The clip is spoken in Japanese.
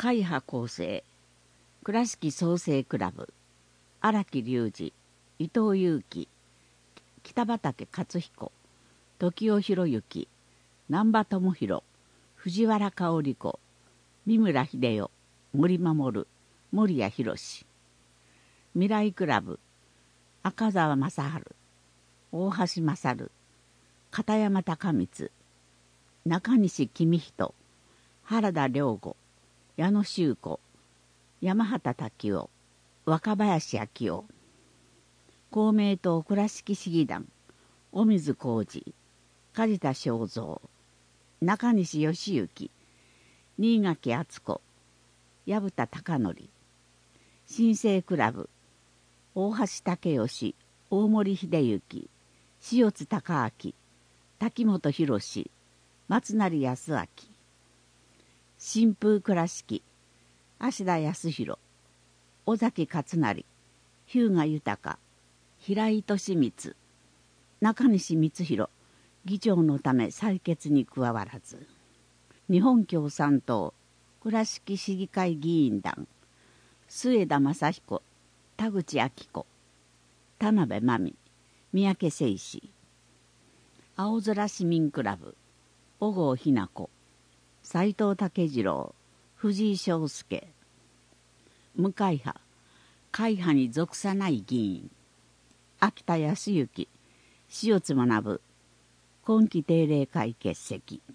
会派構成、倉敷創生クラブ、荒木隆二、伊藤祐樹、北畠勝彦、時尾博之、難波智弘、藤原香織子、三村秀夫、森守、森谷博、未来クラブ、赤澤正治、大橋勝、片山孝光、中西公人、原田良吾、矢野修子、山畑滝夫、若林昭夫、公明党倉敷市議団、尾水浩二、梶田正三、中西義行、新垣敦子、薮田貴則、新生クラブ、大橋武義、大森秀之、塩津隆明、滝本博、松成康明、新風倉敷、芦田康弘、尾崎勝成、日向豊、平井利光、中西光弘、議長のため採決に加わらず、日本共産党倉敷市議会議員団、末田正彦、田口明子、田辺真美、三宅誠司、青空市民クラブ、小郷日奈子、斉藤武次郎、藤井翔介、無会派、会派に属さない議員、秋田康之、塩津学、今期定例会欠席。